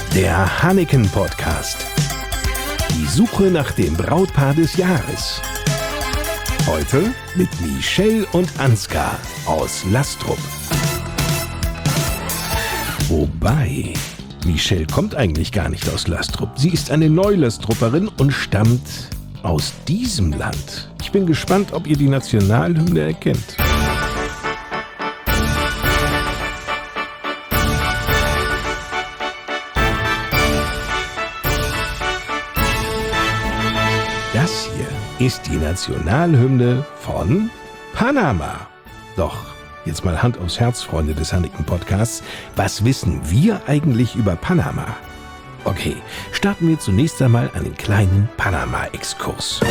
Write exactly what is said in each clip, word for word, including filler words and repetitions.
Der Hanneken Podcast. Die Suche nach dem Brautpaar des Jahres. Heute mit Michelle und Ansgar aus Lastrup. Wobei, Michelle kommt eigentlich gar nicht aus Lastrup. Sie ist eine Neulastrupperin und stammt aus diesem Land. Ich bin gespannt, ob ihr die Nationalhymne erkennt. Das hier ist die Nationalhymne von Panama. Doch, jetzt mal Hand aufs Herz, Freunde des Hanneken Podcasts. Was wissen wir eigentlich über Panama? Okay, starten wir zunächst einmal einen kleinen Panama-Exkurs.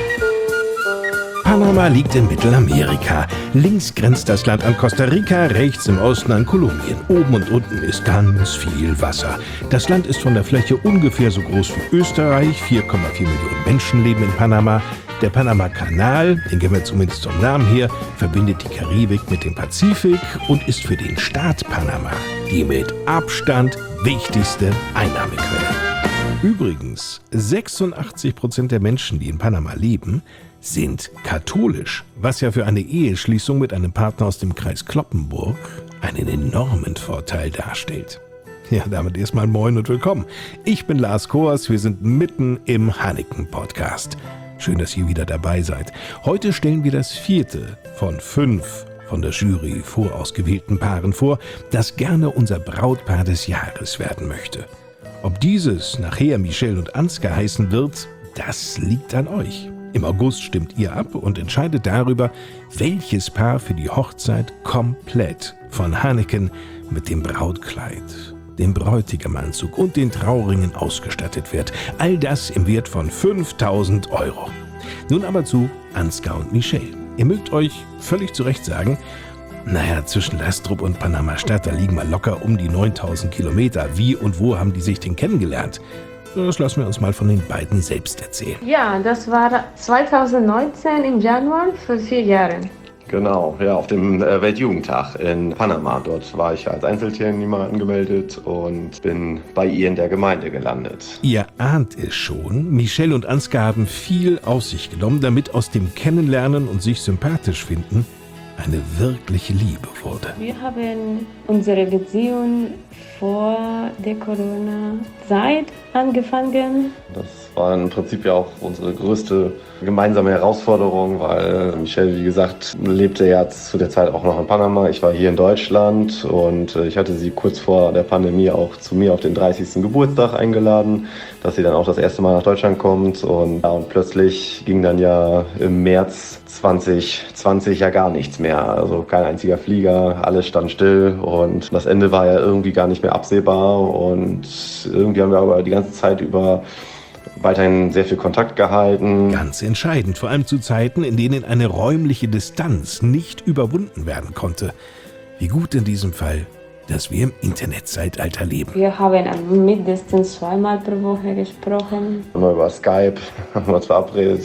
Panama liegt in Mittelamerika. Links grenzt das Land an Costa Rica, rechts im Osten an Kolumbien. Oben und unten ist ganz viel Wasser. Das Land ist von der Fläche ungefähr so groß wie Österreich. vier Komma vier Millionen Menschen leben in Panama. Der Panama-Kanal, den kennen wir zumindest vom Namen her, verbindet die Karibik mit dem Pazifik und ist für den Staat Panama die mit Abstand wichtigste Einnahmequelle. Übrigens, sechsundachtzig Prozent der Menschen, die in Panama leben, sind katholisch, was ja für eine Eheschließung mit einem Partner aus dem Kreis Cloppenburg einen enormen Vorteil darstellt. Ja, damit erstmal moin und willkommen. Ich bin Lars Koers, wir sind mitten im Hanneken Podcast. Schön, dass ihr wieder dabei seid. Heute stellen wir das vierte von fünf von der Jury vorausgewählten Paaren vor, das gerne unser Brautpaar des Jahres werden möchte. Ob dieses nachher Michelle und Ansgar heißen wird, das liegt an euch. Im August stimmt ihr ab und entscheidet darüber, welches Paar für die Hochzeit komplett von Hanneken mit dem Brautkleid, dem Bräutigamanzug und den Trauringen ausgestattet wird. All das im Wert von fünftausend Euro. Nun aber zu Ansgar und Michelle. Ihr mögt euch völlig zu Recht sagen, naja, zwischen Lastrup und Panama-Stadt, da liegen mal locker um die neuntausend Kilometer. Wie und wo haben die sich denn kennengelernt? Das lassen wir uns mal von den beiden selbst erzählen. Ja, das war zweitausendneunzehn im Januar für vier Jahre. Genau, ja, auf dem äh, Weltjugendtag in Panama. Dort war ich als Einzelteilnehmer angemeldet und bin bei ihr in der Gemeinde gelandet. Ihr ahnt es schon, Michelle und Ansgar haben viel auf sich genommen, damit aus dem Kennenlernen und sich sympathisch finden eine wirkliche Liebe wurde. Wir haben unsere Beziehung vor der Corona-Zeit angefangen. Das war im Prinzip ja auch unsere größte gemeinsame Herausforderung, weil Michelle, wie gesagt, lebte ja zu der Zeit auch noch in Panama. Ich war hier in Deutschland und ich hatte sie kurz vor der Pandemie auch zu mir auf den dreißigsten Geburtstag eingeladen, dass sie dann auch das erste Mal nach Deutschland kommt. Und, ja, und plötzlich ging dann ja im März zwanzig zwanzig ja gar nichts mehr. Also kein einziger Flieger, alles stand still und das Ende war ja irgendwie gar nicht mehr absehbar. Und irgendwie haben wir aber die ganze Zeit über weiterhin sehr viel Kontakt gehalten. Ganz entscheidend, vor allem zu Zeiten, in denen eine räumliche Distanz nicht überwunden werden konnte. Wie gut in diesem Fall, dass wir im Internetzeitalter leben. Wir haben mindestens zweimal pro Woche gesprochen. Immer über Skype haben wir uns verabredet.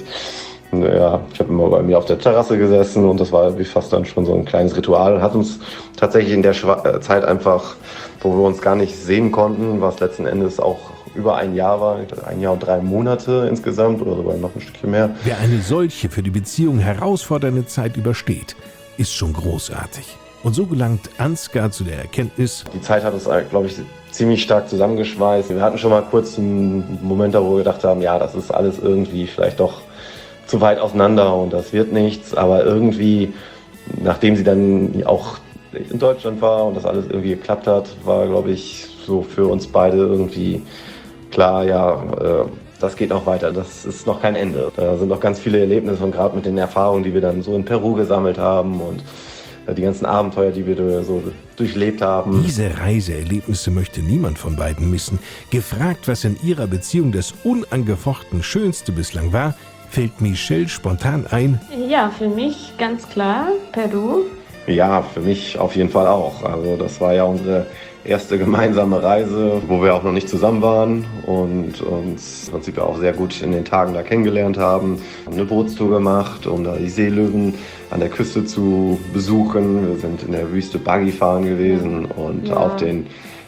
Ja, ich habe immer bei mir auf der Terrasse gesessen und das war wie fast dann schon so ein kleines Ritual. Hat uns tatsächlich in der Schwa- Zeit einfach, wo wir uns gar nicht sehen konnten, was letzten Endes auch über ein Jahr war, ein Jahr und drei Monate insgesamt oder sogar noch ein Stückchen mehr. Wer eine solche für die Beziehung herausfordernde Zeit übersteht, ist schon großartig. Und so gelangt Ansgar zu der Erkenntnis: Die Zeit hat uns, glaube ich, ziemlich stark zusammengeschweißt. Wir hatten schon mal kurz einen Moment, wo wir gedacht haben, ja, das ist alles irgendwie vielleicht doch zu weit auseinander und das wird nichts. Aber irgendwie, nachdem sie dann auch in Deutschland war und das alles irgendwie geklappt hat, war, glaube ich, so für uns beide irgendwie klar, ja, äh, das geht noch weiter, das ist noch kein Ende. Da sind noch ganz viele Erlebnisse und gerade mit den Erfahrungen, die wir dann so in Peru gesammelt haben und äh, die ganzen Abenteuer, die wir so durchlebt haben. Diese Reiseerlebnisse möchte niemand von beiden missen. Gefragt, was in ihrer Beziehung das unangefochten Schönste bislang war, fällt Michelle spontan ein: Ja, für mich ganz klar Peru. Ja, für mich auf jeden Fall auch. Also das war ja unsere erste gemeinsame Reise, wo wir auch noch nicht zusammen waren und uns im Prinzip auch sehr gut in den Tagen da kennengelernt haben. Wir haben eine Bootstour gemacht, um da die Seelöwen an der Küste zu besuchen. Wir sind in der Wüste Buggy fahren gewesen und ja. auf den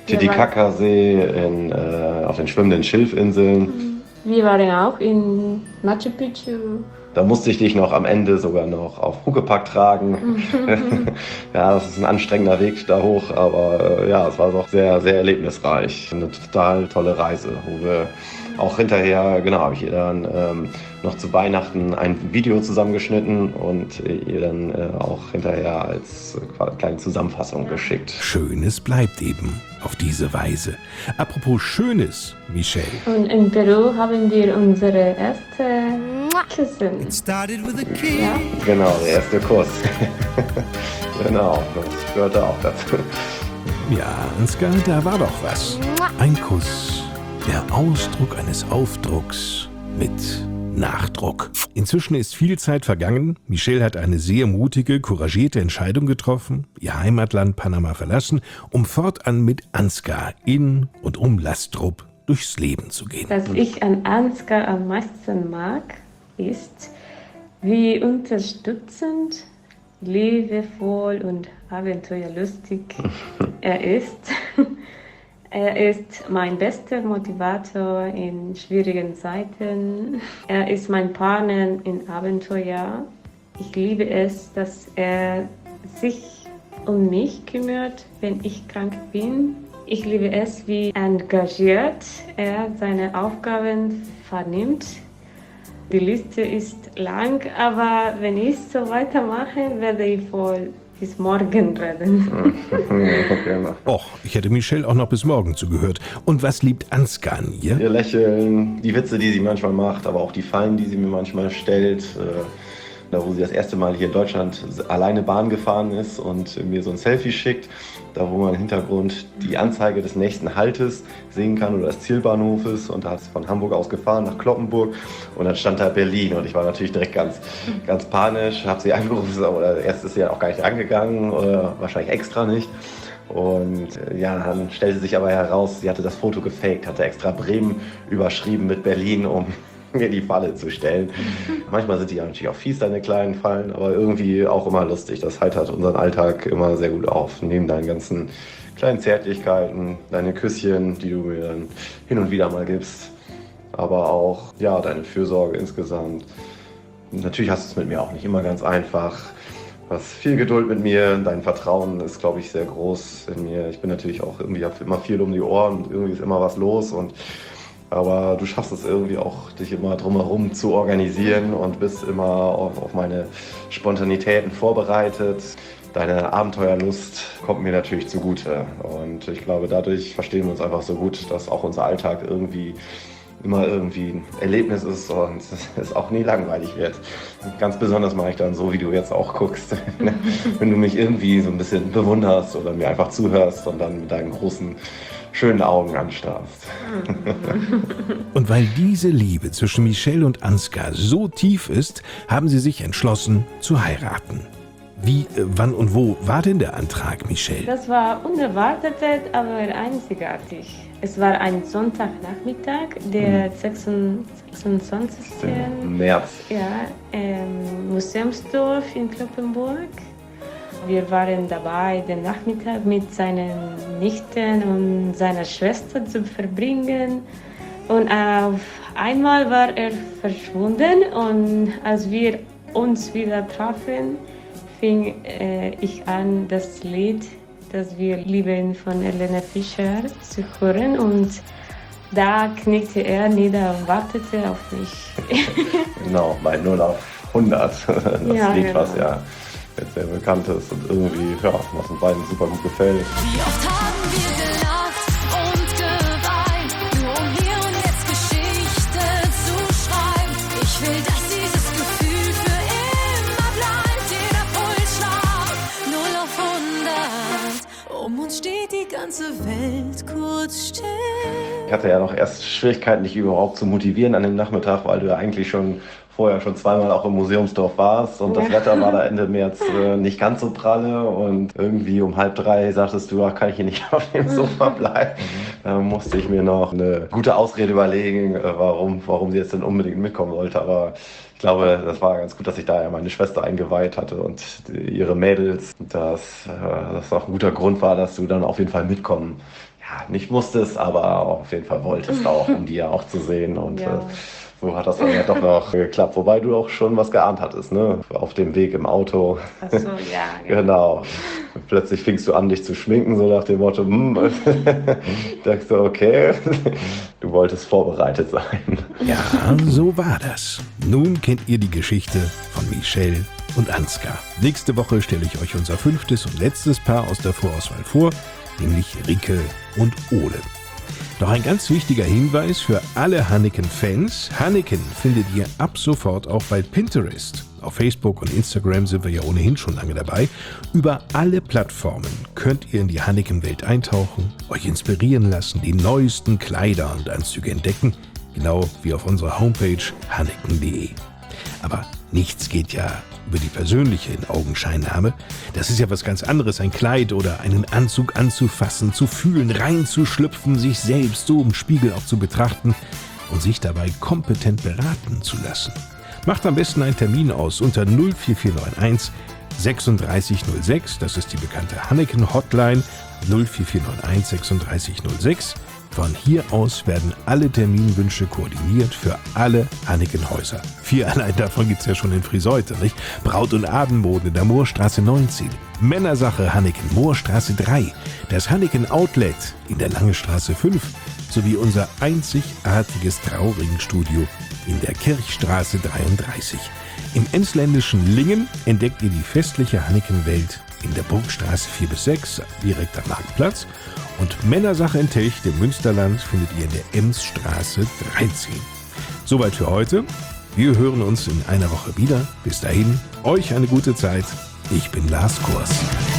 Titicacasee, in, äh, auf den schwimmenden Schilfinseln. Wir waren auch in Machu Picchu. Da musste ich dich noch am Ende sogar noch auf Huckepack tragen. Ja, das ist ein anstrengender Weg da hoch, aber äh, ja, es war doch sehr, sehr erlebnisreich. Eine total tolle Reise, wo wir auch hinterher, genau, habe ich ihr dann ähm, noch zu Weihnachten ein Video zusammengeschnitten und ihr dann äh, auch hinterher als äh, kleine Zusammenfassung geschickt. Schönes bleibt eben auf diese Weise. Apropos Schönes, Michelle. Und in Peru haben wir unsere erste Küssen. Ja. Genau, der erste Kuss. Genau, das gehörte auch dazu. Ja, Ansgar, da war doch was. Ein Kuss, der Ausdruck eines Aufdrucks mit Nachdruck. Inzwischen ist viel Zeit vergangen. Michelle hat eine sehr mutige, couragierte Entscheidung getroffen, ihr Heimatland Panama verlassen, um fortan mit Ansgar in und um Lastrup durchs Leben zu gehen. Was ich an Ansgar am meisten mag, ist, wie unterstützend, liebevoll und abenteuerlustig er ist. Er ist mein bester Motivator in schwierigen Zeiten. Er ist mein Partner in Abenteuer. Ich liebe es, dass er sich um mich kümmert, wenn ich krank bin. Ich liebe es, wie engagiert er seine Aufgaben vernimmt. Die Liste ist lang, aber wenn ich so weitermache, werde ich wohl bis morgen reden. Och, ich hätte Michelle auch noch bis morgen zugehört. Und was liebt Ansgar an ihr? Ihr Lächeln, die Witze, die sie manchmal macht, aber auch die Fallen, die sie mir manchmal stellt. Da, wo sie das erste Mal hier in Deutschland alleine Bahn gefahren ist und mir so ein Selfie schickt, da wo man im Hintergrund die Anzeige des nächsten Haltes sehen kann oder des Zielbahnhofes, und da hat es von Hamburg aus gefahren nach Kloppenburg und dann stand da Berlin und ich war natürlich direkt ganz, ganz panisch, habe sie angerufen, oder erst ist sie ja auch gar nicht angegangen oder wahrscheinlich extra nicht. Und ja, dann stellte sich aber heraus, sie hatte das Foto gefaked, hatte extra Bremen überschrieben mit Berlin, um mir die Falle zu stellen. Manchmal sind die ja natürlich auch fies, deine kleinen Fallen, aber irgendwie auch immer lustig. Das heitert unseren Alltag immer sehr gut auf. Neben deinen ganzen kleinen Zärtlichkeiten, deine Küsschen, die du mir dann hin und wieder mal gibst, aber auch ja, deine Fürsorge insgesamt. Und natürlich hast du es mit mir auch nicht immer ganz einfach. Du hast viel Geduld mit mir, dein Vertrauen ist, glaube ich, sehr groß in mir. Ich bin natürlich auch irgendwie, habe immer viel um die Ohren und irgendwie ist immer was los, und aber du schaffst es irgendwie auch, dich immer drumherum zu organisieren und bist immer auf, auf meine Spontanitäten vorbereitet. Deine Abenteuerlust kommt mir natürlich zugute. Und ich glaube, dadurch verstehen wir uns einfach so gut, dass auch unser Alltag irgendwie immer irgendwie ein Erlebnis ist und es auch nie langweilig wird. Ganz besonders mache ich dann so, wie du jetzt auch guckst, wenn du mich irgendwie so ein bisschen bewunderst oder mir einfach zuhörst und dann mit deinen großen, schönen Augen anstarrst. Und weil diese Liebe zwischen Michelle und Ansgar so tief ist, haben sie sich entschlossen zu heiraten. Wie, äh, wann und wo war denn der Antrag, Michelle? Das war unerwartet, aber einzigartig. Es war ein Sonntagnachmittag, der sechsundzwanzigsten März. Ja, im Museumsdorf in Kloppenburg. Wir waren dabei, den Nachmittag mit seinen Nichten und seiner Schwester zu verbringen. Und auf einmal war er verschwunden, und als wir uns wieder trafen, fing äh, ich an, das Lied, das wir lieben, von Helene Fischer zu hören, und da knickte er nieder und wartete auf mich. Genau, bei null auf hundert. Das Ja, Lied, genau. was ja jetzt sehr bekannt ist und irgendwie, ja, was uns beiden super gut gefällt. Wie oft haben wir gelacht und geweint, nur um hier und jetzt Geschichte zu schreiben. Ich will, dass dieses Gefühl für immer bleibt. Jeder Pulsschlag, null auf hundert. Um uns steht die ganze Welt kurz still. Ich hatte ja noch erst Schwierigkeiten, dich überhaupt zu motivieren an dem Nachmittag, weil du ja eigentlich schon vorher schon zweimal auch im Museumsdorf warst und das Wetter war da Ende März äh, nicht ganz so pralle, und irgendwie um halb drei sagtest du, ach, kann ich hier nicht auf dem Sofa bleiben. Da musste ich mir noch eine gute Ausrede überlegen, äh, warum, warum sie jetzt denn unbedingt mitkommen wollte, aber ich glaube, das war ganz gut, dass ich da ja meine Schwester eingeweiht hatte und die, ihre Mädels, dass äh, das auch ein guter Grund war, dass du dann auf jeden Fall mitkommen, ja, ja, nicht musstest, aber auf jeden Fall wolltest auch, um die ja auch zu sehen. Und Ja. äh, so hat das dann ja doch noch geklappt. Wobei du auch schon was geahnt hattest, ne? Auf dem Weg im Auto. Ach so, ja, genau. Genau. Plötzlich fingst du an, dich zu schminken, so nach dem Motto, hm, dachtest du, okay, du wolltest vorbereitet sein. Ja, so war das. Nun kennt ihr die Geschichte von Michelle und Ansgar. Nächste Woche stelle ich euch unser fünftes und letztes Paar aus der Vorauswahl vor, nämlich Rike und Ole. Noch ein ganz wichtiger Hinweis für alle Hanneken-Fans. Hanneken findet ihr ab sofort auch bei Pinterest. Auf Facebook und Instagram sind wir ja ohnehin schon lange dabei. Über alle Plattformen könnt ihr in die Hanneken-Welt eintauchen, euch inspirieren lassen, die neuesten Kleider und Anzüge entdecken, genau wie auf unserer Homepage hanneken punkt de. Aber nichts geht ja über die persönliche In-Augenscheinnahme. Das ist ja was ganz anderes, ein Kleid oder einen Anzug anzufassen, zu fühlen, reinzuschlüpfen, sich selbst so im Spiegel auch zu betrachten und sich dabei kompetent beraten zu lassen. Macht am besten einen Termin aus unter null vier vier neun eins sechsunddreißig null sechs, das ist die bekannte Hanneken-Hotline, null vier vier neun eins sechsunddreißig null sechs. Von hier aus werden alle Terminwünsche koordiniert für alle Hanneken-Häuser. Vier allein davon gibt es ja schon in Friseute, nicht? Braut- und Abendmode in der Moorstraße neunzehn, Männersache Hanneken Moorstraße drei, das Hanneken Outlet in der Langestraße fünf sowie unser einzigartiges Trauringstudio in der Kirchstraße dreiunddreißig. Im emsländischen Lingen entdeckt ihr die festliche Hanneken-Welt in der Burgstraße vier bis sechs, direkt am Marktplatz. Und Männersache in Telcht im Münsterland findet ihr in der Emsstraße dreizehn. Soweit für heute. Wir hören uns in einer Woche wieder. Bis dahin, euch eine gute Zeit. Ich bin Lars Kors.